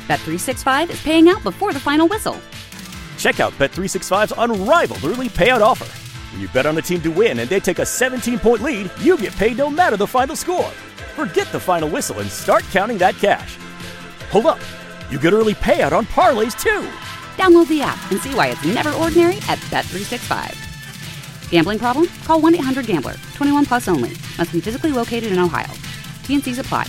Bet365 is paying out before the final whistle. Check out Bet365's unrivaled early payout offer. When you bet on a team to win and they take a 17-point lead, you get paid no matter the final score. Forget the final whistle and start counting that cash. Hold up. You get early payout on parlays, too. Download the app and see why it's never ordinary at Bet365. Gambling problem? Call 1-800-GAMBLER. 21 plus only. Must be physically located in Ohio. T&Cs apply.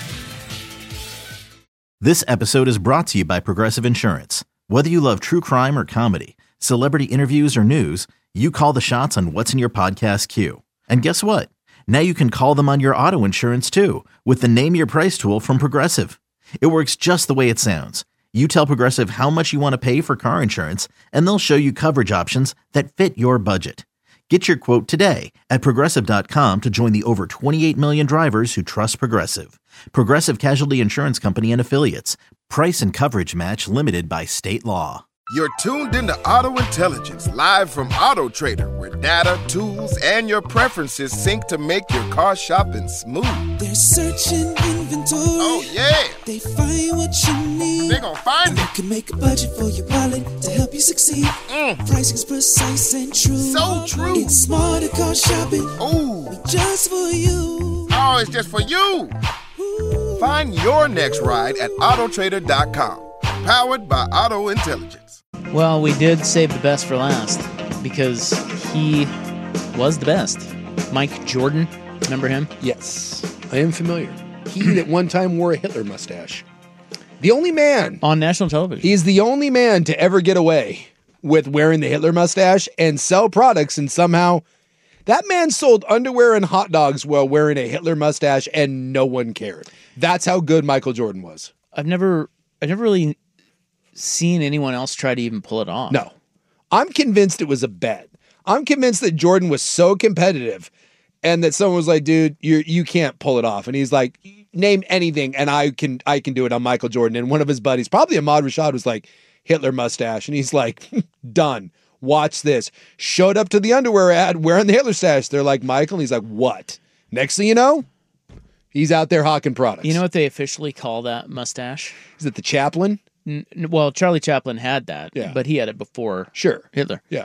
This episode is brought to you by Progressive Insurance. Whether you love true crime or comedy, celebrity interviews or news, you call the shots on what's in your podcast queue. And guess what? Now you can call them on your auto insurance too with the Name Your Price tool from Progressive. It works just the way it sounds. You tell Progressive how much you want to pay for car insurance, and they'll show you coverage options that fit your budget. Get your quote today at Progressive.com to join the over 28 million drivers who trust Progressive. Progressive Casualty Insurance Company and Affiliates. Price and coverage match limited by state law. You're tuned into Auto Intelligence, live from Auto Trader, where data, tools, and your preferences sync to make your car shopping smooth. They're searching inventory. Oh, yeah. They find what you need. They're gonna find it. You can make a budget for your wallet to help you succeed. Pricing's precise and true. So true. It's smarter car shopping. Ooh. Just for you. Oh, it's just for you. Ooh. Find your next ride at autotrader.com. Powered by Auto Intelligence. Well, we did save the best for last because he was the best. Mike Jordan, remember him? Yes, I am familiar. He at one time wore a Hitler mustache. The only man. On national television. He's the only man to ever get away with wearing the Hitler mustache and sell products, and somehow that man sold underwear and hot dogs while wearing a Hitler mustache and no one cared. That's how good Michael Jordan was. I've never really seen anyone else try to even pull it off. No. I'm convinced it was a bet. I'm convinced that Jordan was so competitive and that someone was like, dude, you can't pull it off. And he's like, name anything and I can do it on Michael Jordan. And one of his buddies, probably Ahmad Rashad, was like, Hitler mustache. And he's like, done. Watch this. Showed up to the underwear ad wearing the Hitler stash. They're like, Michael. And he's like, what? Next thing you know, he's out there hawking products. You know what they officially call that mustache? Is it the Chaplin? Well, Charlie Chaplin had that, yeah, but he had it before Hitler. Yeah.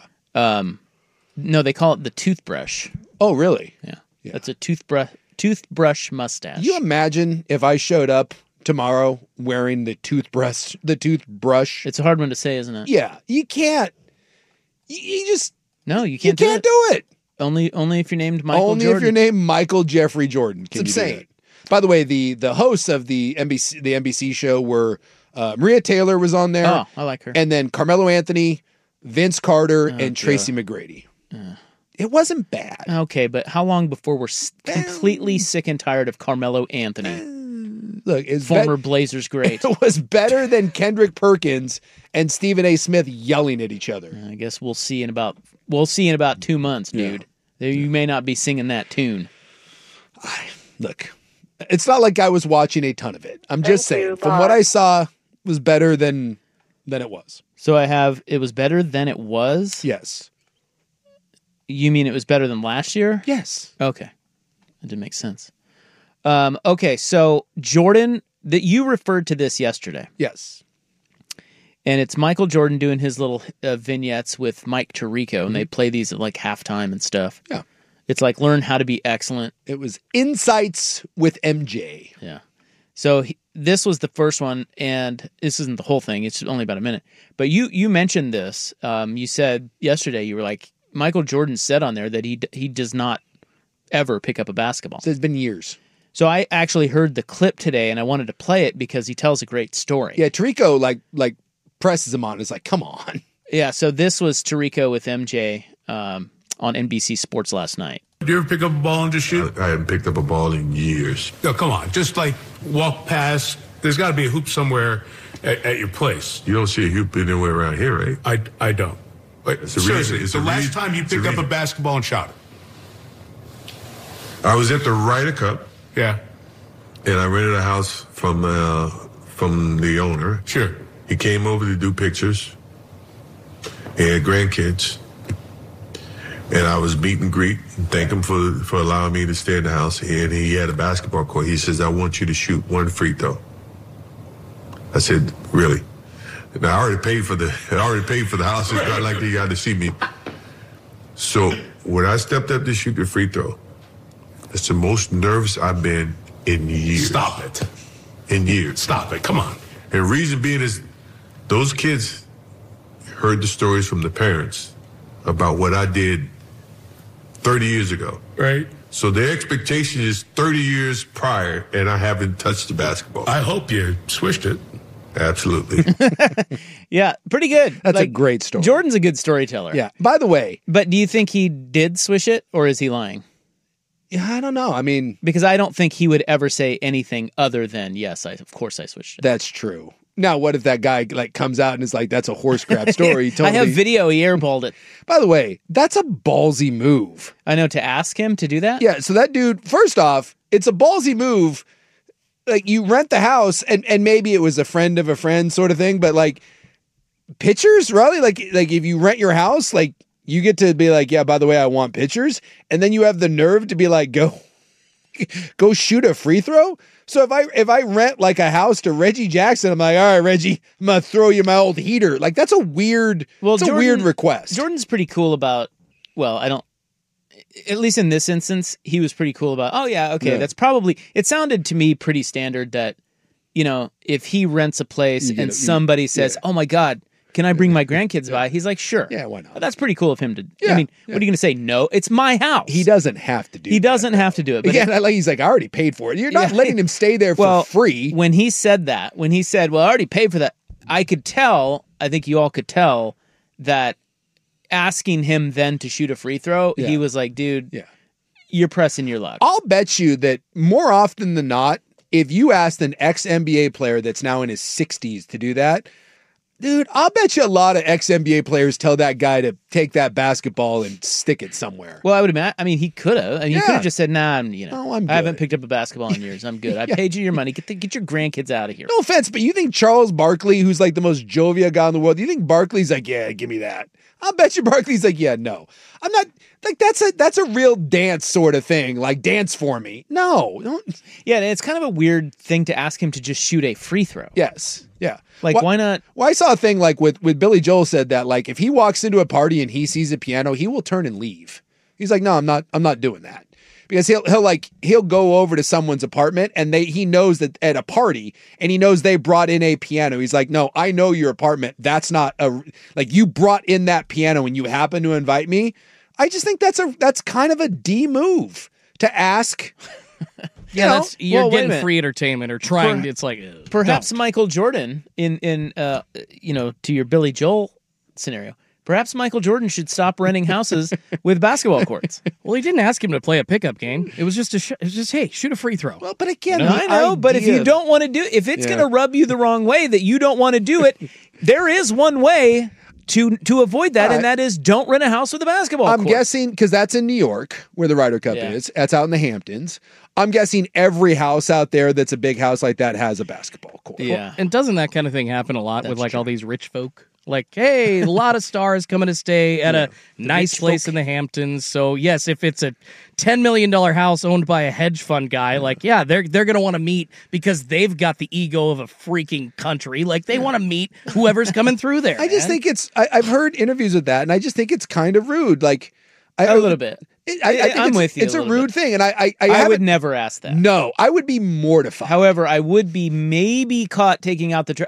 No, they call it the toothbrush. Oh, really? Yeah. That's a toothbrush mustache. You imagine if I showed up tomorrow wearing the toothbrush? It's a hard one to say, isn't it? Yeah. You can't. You just... No, you can't do it. Only if you're named Michael Jordan. Only if you're named Michael Jeffrey Jordan. It's insane. By the way, the hosts of the NBC show were Maria Taylor was on there. Oh, I like her. And then Carmelo Anthony, Vince Carter, and Tracy McGrady. It wasn't bad. Okay, but how long before we're completely sick and tired of Carmelo Anthony? Look, it's former Blazers great. It was better than Kendrick Perkins and Stephen A. Smith yelling at each other. I guess we'll see in about 2 months, dude. Yeah. You may not be singing that tune. Look, it's not like I was watching a ton of it. I'm just saying, from what I saw, it was better than it was. So it was better than it was? Yes. You mean it was better than last year? Yes. Okay. That didn't make sense. Okay, so Jordan, that you referred to this yesterday. Yes. And it's Michael Jordan doing his little vignettes with Mike Tirico, and they play these at like halftime and stuff. Yeah. It's like learn how to be excellent. It was Insights with MJ. Yeah. So this was the first one, and this isn't the whole thing. It's only about a minute. But you mentioned this. You said yesterday, you were like, Michael Jordan said on there that he does not ever pick up a basketball. So it's been years. So I actually heard the clip today, and I wanted to play it because he tells a great story. Yeah, Tirico like presses him on. It's like, come on. Yeah, so this was Tirico with MJ on NBC Sports last night. Do you ever pick up a ball and just shoot? I haven't picked up a ball in years. No, come on. Just like walk past. There's got to be a hoop somewhere at your place. You don't see a hoop anywhere around here, right? I don't. Wait, seriously, the last time you picked up a basketball and shot it? I was at the Ryder Cup. Yeah. And I rented a house from the owner. Sure. He came over to do pictures. He had grandkids. And I was meet and greet and thank him for allowing me to stay in the house. And he had a basketball court. He says, I want you to shoot one free throw. I said, really? Now, I already paid for the house. It's not like they got to see me. So when I stepped up to shoot the free throw, it's the most nervous I've been in years. Stop it. In years. Stop it. Come on. And the reason being is those kids heard the stories from the parents about what I did 30 years ago. Right. So their expectation is 30 years prior, and I haven't touched the basketball. I hope you swished it. Absolutely. Yeah, pretty good. That's a great story. Jordan's a good storyteller. Yeah. By the way, But do you think he did swish it, or is he lying? yeah, I don't know. I mean, Because I don't think he would ever say anything other than, yes, of course I switched it. that's true. Now, what if that guy like comes out and is like, "That's a horse crap story"? He I have video. He airballed it. By the way, that's a ballsy move. I know, to ask him to do that? Yeah. So that dude, first off, it's a ballsy move. Like, you rent the house, and maybe it was a friend of a friend sort of thing, but like pictures, really? Like if you rent your house, like you get to be like, yeah, by the way, I want pictures, and then you have the nerve to be like, go shoot a free throw. So if I rent like a house to Reggie Jackson, I'm like, all right, Reggie, I'm gonna throw you my old heater. Like, that's a weird, weird request. Jordan's pretty cool about, well, at least in this instance, he was pretty cool about, oh yeah, okay, that's probably, it sounded to me pretty standard that, if he rents a place and somebody says, oh my God, can I bring my grandkids by? He's like, sure. Yeah, why not? That's pretty cool of him to, what are you going to say? No, it's my house. He doesn't have to do He doesn't have to do it. But again, he's like, I already paid for it. You're not letting him stay there for free. When he said, well, I already paid for that, I think you all could tell that asking him then to shoot a free throw, he was like, dude, you're pressing your luck. I'll bet you that more often than not, if you asked an ex-NBA player that's now in his 60s to do that, dude, I'll bet you a lot of ex-NBA players tell that guy to take that basketball and stick it somewhere. Well, I would imagine. I mean, he could have. He could have just said, "Nah, I'm good. I haven't picked up a basketball in years. I'm good. I paid you your money. Get your grandkids out of here." No offense, but you think Charles Barkley, who's like the most jovial guy in the world, you think Barkley's like, yeah, give me that? I'll bet you Barkley's like, yeah, no. I'm not, like, that's a real dance sort of thing. Like, dance for me. No. Don't. Yeah, it's kind of a weird thing to ask him to just shoot a free throw. Yes. Yeah. Like, why not? Well, I saw a thing like with Billy Joel said that, like, if he walks into a party and he sees a piano, he will turn and leave. He's like, no, I'm not doing that. Because he'll go over to someone's apartment and he knows that at a party and he knows they brought in a piano. He's like, no, I know your apartment. That's not like, you brought in that piano and you happen to invite me. I just think that's kind of a D move to ask. You're getting free entertainment or trying to, it's like, perhaps Michael Jordan in to your Billy Joel scenario. Perhaps Michael Jordan should stop renting houses with basketball courts. Well, he didn't ask him to play a pickup game. It was just hey, shoot a free throw. Well, but again, I know. But if you don't want to do, if it's going to rub you the wrong way that you don't want to do it, there is one way to avoid that, and that is don't rent a house with a basketball court. I'm guessing, because that's in New York where the Ryder Cup is. That's out in the Hamptons. I'm guessing every house out there that's a big house like that has a basketball court. Yeah, and doesn't that kind of thing happen a lot with like all these rich folk? Like, hey, a lot of stars coming to stay at a nice place in the Hamptons. So, yes, if it's a $10 million house owned by a hedge fund guy, like, they're going to want to meet because they've got the ego of a freaking country. Like, they want to meet whoever's coming through there. I just think I've heard interviews with that, and I just think it's kind of rude. Like, a little bit. I'm with you. It's a rude thing, and I would never ask that. No, I would be mortified. However, I would be maybe caught taking out the trash.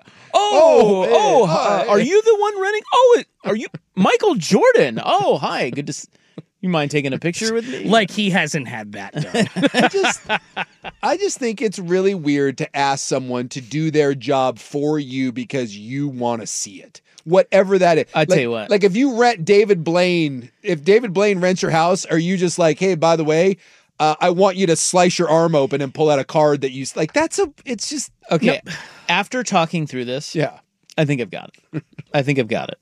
Are you the one renting? Are you Michael Jordan? Oh, hi. Good to. You mind taking a picture with me? Like he hasn't had that done. I just think it's really weird to ask someone to do their job for you because you want to see it. Whatever that is. I tell you what. Like if you rent David Blaine, if David Blaine rents your house, are you just like, hey, by the way, I want you to slice your arm open and pull out a card that you like? It's just okay. No. After talking through this, I think I've got it.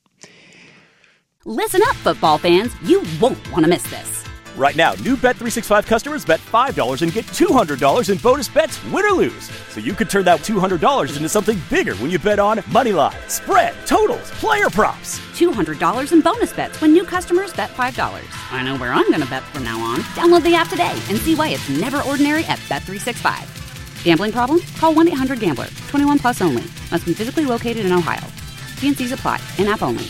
Listen up, football fans. You won't want to miss this. Right now, new Bet365 customers bet $5 and get $200 in bonus bets, win or lose. So you could turn that $200 into something bigger when you bet on moneyline, spread, totals, player props. $200 in bonus bets when new customers bet $5. I know where I'm going to bet from now on. Download the app today and see why it's never ordinary at Bet365. Gambling problem? Call 1-800-GAMBLER. 21 plus only. Must be physically located in Ohio. T&Cs apply. In-app only.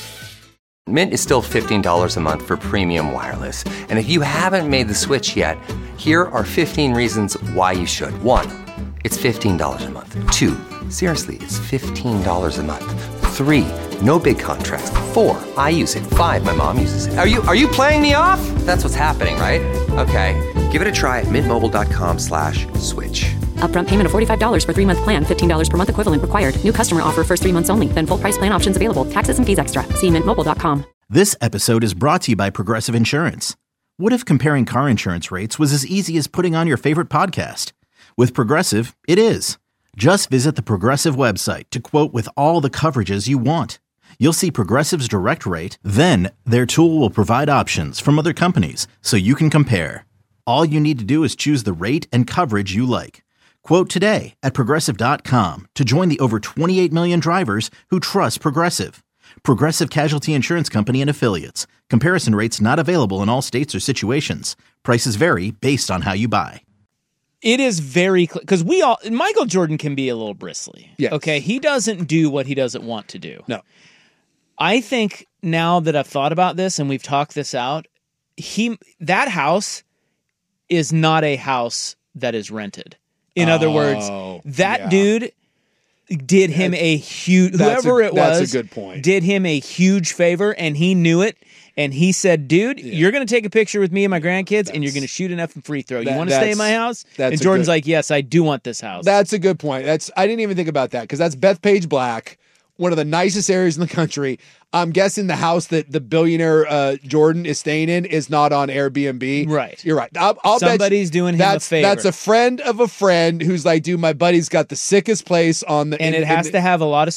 Mint is still $15 a month for premium wireless. And if you haven't made the switch yet, here are 15 reasons why you should. 1, it's $15 a month. 2, seriously, it's $15 a month. 3, no big contrast. 4, I use it. 5, my mom uses it. Are you playing me off? That's what's happening, right? Okay, give it a try at mintmobile.com/switch. Upfront payment of $45 for 3-month plan. $15 per month equivalent required. New customer offer first 3 months only. Then full price plan options available. Taxes and fees extra. See mintmobile.com. This episode is brought to you by Progressive Insurance. What if comparing car insurance rates was as easy as putting on your favorite podcast? With Progressive, it is. Just visit the Progressive website to quote with all the coverages you want. You'll see Progressive's direct rate, then their tool will provide options from other companies so you can compare. All you need to do is choose the rate and coverage you like. Quote today at Progressive.com to join the over 28 million drivers who trust Progressive. Progressive Casualty Insurance Company and Affiliates. Comparison rates not available in all states or situations. Prices vary based on how you buy. It is very because Michael Jordan can be a little bristly. Yes. Okay, he doesn't do what he doesn't want to do. No. I think now that I've thought about this and we've talked this out, that house is not a house that is rented. In other words, that dude did him a huge, whoever it was, that's a good point. Did him a huge favor, and he knew it. And he said, dude, you're going to take a picture with me and my grandkids, and you're going to shoot an effing free throw. You want to stay in my house? And Jordan's like, yes, I do want this house. That's a good point. I didn't even think about that, because that's Bethpage Black, one of the nicest areas in the country. I'm guessing the house that the billionaire Jordan is staying in is not on Airbnb. Right. You're right. I'll Somebody's doing him a favor. That's a friend of a friend who's like, dude, my buddy's got the sickest place on the... And it has to have a lot of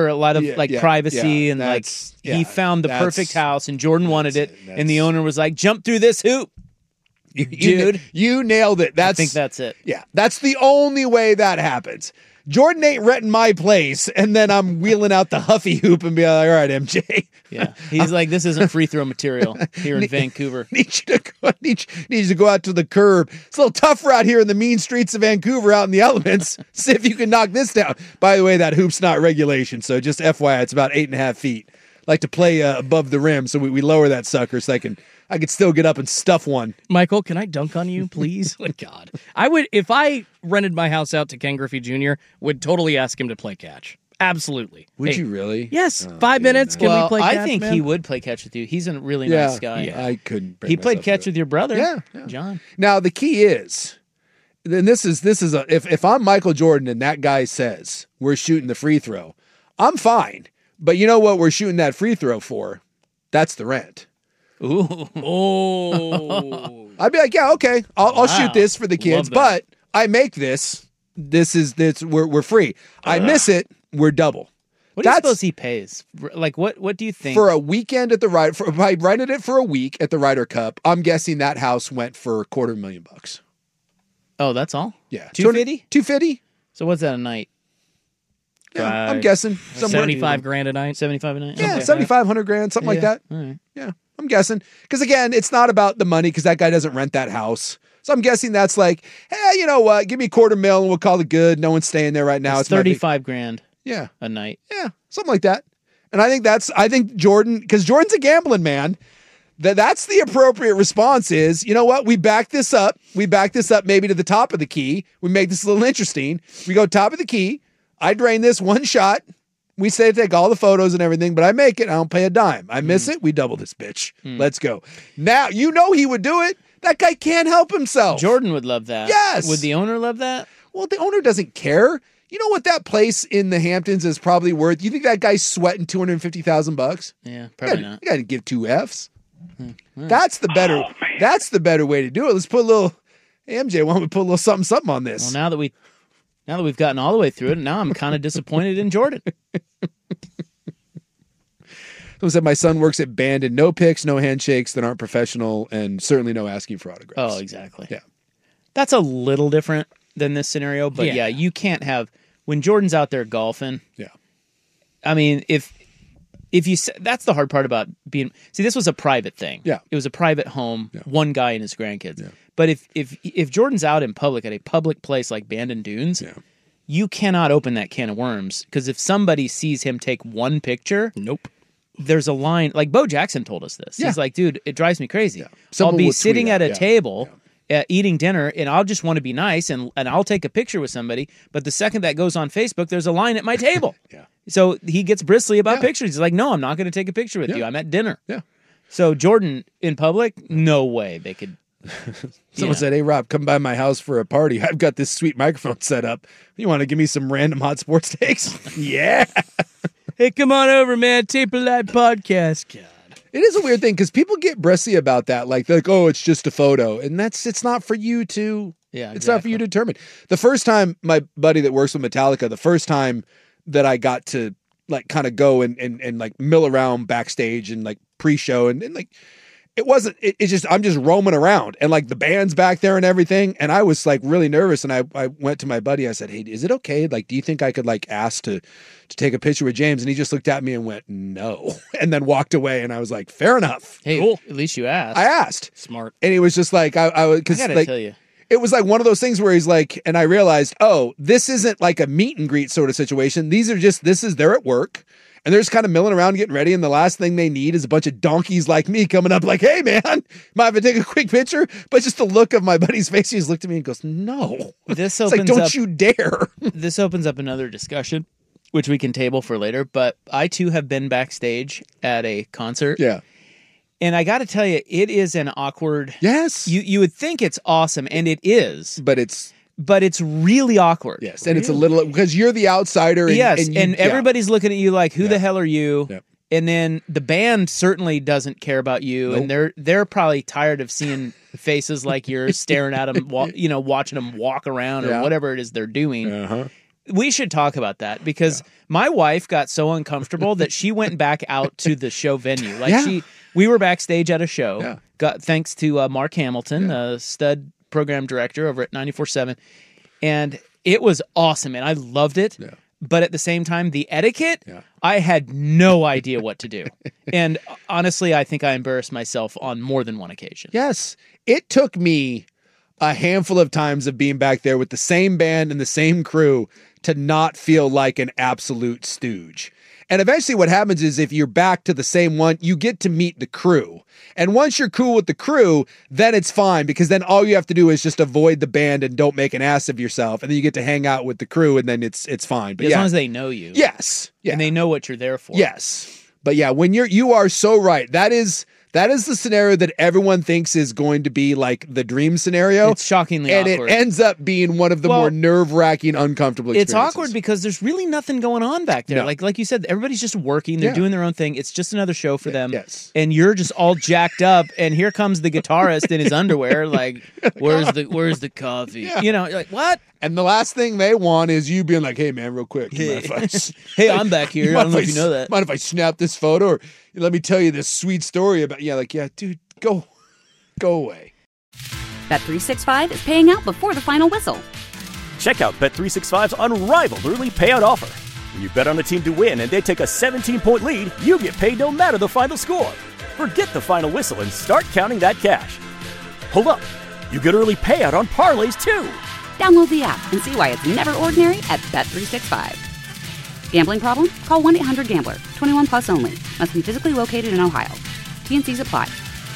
privacy and like he found the perfect house and Jordan wanted it and the owner was like, jump through this hoop. Dude. You nailed it. I think that's it. Yeah. That's the only way that happens. Jordan ain't renting my place, and then I'm wheeling out the Huffy hoop and be like, all right, MJ. Yeah. He's like, this isn't free throw material here in Vancouver. Need you to go out to the curb. It's a little tougher out here in the mean streets of Vancouver out in the elements. See if you can knock this down. By the way, that hoop's not regulation, so just FYI, it's about 8.5 feet. Like to play above the rim, so we lower that sucker so I could still get up and stuff one. Michael, can I dunk on you, please? Oh, God. I would, if I rented my house out to Ken Griffey Jr., would totally ask him to play catch. Absolutely. Would you really? Yes. 5 minutes. Can we play catch? I think he would play catch with you. He's a really nice guy. Yeah. I couldn't. He played catch with your brother. Yeah. John. Now the key is, then this is if I'm Michael Jordan and that guy says we're shooting the free throw, I'm fine. But you know what we're shooting that free throw for? That's the rent. Ooh. Oh. I'd be like, yeah, okay, I'll shoot this for the kids, but I make this. We're free. I miss it. We're double. What do you suppose he pays? Like, what do you think? For a weekend at the Ryder, if I rented it for a week at the Ryder Cup, I'm guessing that house went for $250,000. Oh, that's all? Yeah. $250,000? $250,000. So what's that a night? Yeah, I'm guessing $75,000 a night. 75 a night. Yeah, okay. 7,500 grand, something like that. All right. Yeah, I'm guessing because again, it's not about the money because that guy doesn't rent that house. So I'm guessing that's like, hey, you know what? Give me $250,000 and we'll call it good. No one's staying there right now. It's $35,000. Yeah, a night. Yeah, something like that. And I think Jordan, because Jordan's a gambling man. That's the appropriate response is, you know what? We back this up. Maybe to the top of the key. We make this a little interesting. We go top of the key. I drain this one shot. We say take all the photos and everything, but I make it. I don't pay a dime. I miss it. We double this bitch. Let's go. Now, you know he would do it. That guy can't help himself. Jordan would love that. Yes. Would the owner love that? Well, the owner doesn't care. You know what that place in the Hamptons is probably worth? You think that guy's sweating $250,000? Yeah, probably not. You got to give 2 Fs. That's the better. That's the better way to do it. Let's put a little. Hey, MJ, why don't we put a little something on this? Well, now that we've gotten all the way through it, now I'm kind of disappointed in Jordan. Someone said my son works at Bandon. No pics, no handshakes that aren't professional, and certainly no asking for autographs. Oh, exactly. Yeah, that's a little different than this scenario, but yeah, you can't have when Jordan's out there golfing. Yeah, I mean, if you that's the hard part about being. See, this was a private thing. Yeah, it was a private home. Yeah. One guy and his grandkids. Yeah. But if Jordan's out in public at a public place like Bandon Dunes, you cannot open that can of worms, because if somebody sees him take one picture, there's a line. Like Bo Jackson told us this. He's like, dude, it drives me crazy. I'll be sitting at a table eating dinner, and I'll just want to be nice, and I'll take a picture with somebody. But the second that goes on Facebook, there's a line at my table. So he gets bristly about pictures. He's like, no, I'm not going to take a picture with you. I'm at dinner. So Jordan in public, no way they could. Someone said, hey, Rob, come by my house for a party. I've got this sweet microphone set up. You want to give me some random hot sports takes? Yeah. Hey, come on over, man. Tape a Live podcast. God. It is a weird thing because people get bristly about that. Like, they're like, oh, it's just a photo. And it's not for you to, it's not for you to determine. The first time my buddy that works with Metallica, the first time that I got to like kind of go and like mill around backstage and like pre-show and like, it's just, I'm just roaming around and like the band's back there and everything. And I was like really nervous. And I went to my buddy. I said, hey, is it okay? Like, do you think I could like ask to take a picture with James? And he just looked at me and went, no. And then walked away. And I was like, fair enough. Hey, cool. At least you asked. I asked. Smart. And he was just like, I gotta like, tell you. It was like one of those things where he's like, and I realized, oh, this isn't like a meet and greet sort of situation. They're at work. And they're just kind of milling around getting ready, and the last thing they need is a bunch of donkeys like me coming up like, hey, man, might I take a quick picture? But just the look of my buddy's face, he just looked at me and goes, no. This opens like, don't you dare. This opens up another discussion, which we can table for later. But I, too, have been backstage at a concert. Yeah. And I got to tell you, it is an awkward... Yes. You would think it's awesome, and it is. But it's really awkward. Yes, and it's a little, because you're the outsider. And, everybody's looking at you like, who the hell are you? Yep. And then the band certainly doesn't care about you, and they're probably tired of seeing faces like yours, staring at them, watching them walk around or whatever it is they're doing. Uh-huh. We should talk about that, because my wife got so uncomfortable that she went back out to the show venue. Like we were backstage at a show, thanks to Mark Hamilton, stud program director over at 94.7, and it was awesome, and I loved it. Yeah. But at the same time, the etiquette, I had no idea what to do. And honestly, I think I embarrassed myself on more than one occasion. Yes. It took me a handful of times of being back there with the same band and the same crew to not feel like an absolute stooge. And eventually what happens is, if you're back to the same one, you get to meet the crew. And once you're cool with the crew, then it's fine, because then all you have to do is just avoid the band and don't make an ass of yourself. And then you get to hang out with the crew, and then it's fine. But as long as they know you. Yes. Yeah. And they know what you're there for. Yes. But yeah, when you are so right. That is the scenario that everyone thinks is going to be like the dream scenario. It's shockingly awkward. And it ends up being one of the more nerve-wracking, uncomfortable experiences. It's awkward because there's really nothing going on back there. No. Like you said, everybody's just working. They're doing their own thing. It's just another show for them. Yes. And you're just all jacked up, and here comes the guitarist in his underwear, like, where's the coffee? Yeah. You're like, what? And the last thing they want is you being like, hey, man, real quick. Hey, I'm back here. I don't know if you know that. Mind if I snap this photo? Or let me tell you this sweet story about... dude, go away. Bet365 is paying out before the final whistle. Check out Bet365's unrivaled early payout offer. When you bet on a team to win and they take a 17-point lead, you get paid no matter the final score. Forget the final whistle and start counting that cash. Hold up. You get early payout on parlays, too. Download the app and see why it's never ordinary at Bet365. Gambling problem? Call 1-800-GAMBLER. 21 plus only. Must be physically located in Ohio. T&Cs apply.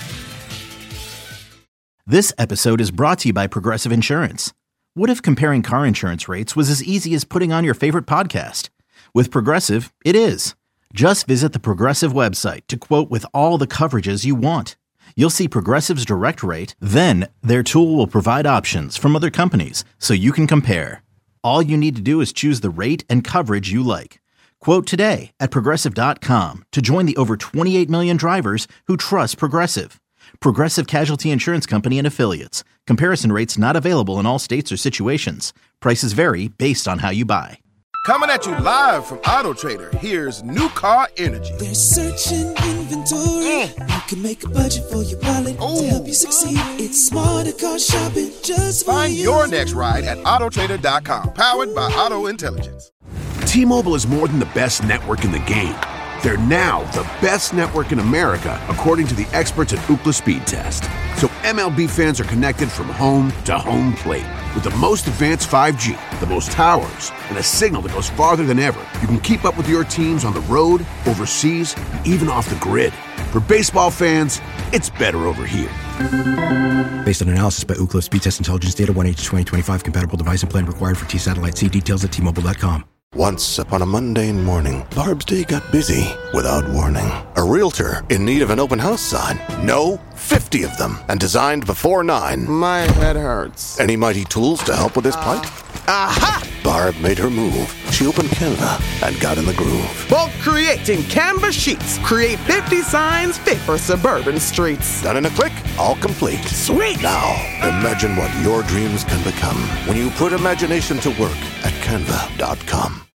This episode is brought to you by Progressive Insurance. What if comparing car insurance rates was as easy as putting on your favorite podcast? With Progressive, it is. Just visit the Progressive website to quote with all the coverages you want. You'll see Progressive's direct rate, then their tool will provide options from other companies so you can compare. All you need to do is choose the rate and coverage you like. Quote today at Progressive.com to join the over 28 million drivers who trust Progressive. Progressive Casualty Insurance Company and Affiliates. Comparison rates not available in all states or situations. Prices vary based on how you buy. Coming at you live from Auto Trader, here's New Car Energy. They're searching inventory. You can make a budget for your wallet to help you succeed. It's smarter car shopping just for Find you. your next ride at autotrader.com. Powered by Auto Intelligence. T-Mobile is more than the best network in the game. They're now the best network in America, according to the experts at Ookla Speed Test. So MLB fans are connected from home to home plate with the most advanced 5G, the most towers, and a signal that goes farther than ever. You can keep up with your teams on the road, overseas, and even off the grid. For baseball fans, it's better over here. Based on analysis by Ookla Speed Test Intelligence Data 1H2025 compatible device and plan required for T-Satellite. See details at T-Mobile.com. Once upon a mundane morning, Barb's day got busy without warning. A realtor in need of an open house sign. No, 50 of them, and designed before 9. My head hurts. Any mighty tools to help with this plight? Aha! Barb made her move. She opened Canva and got in the groove. Bulk creating Canva sheets. Create 50 signs fit for suburban streets. Done in a click, all complete. Sweet! Now, imagine what your dreams can become when you put imagination to work at Canva.com.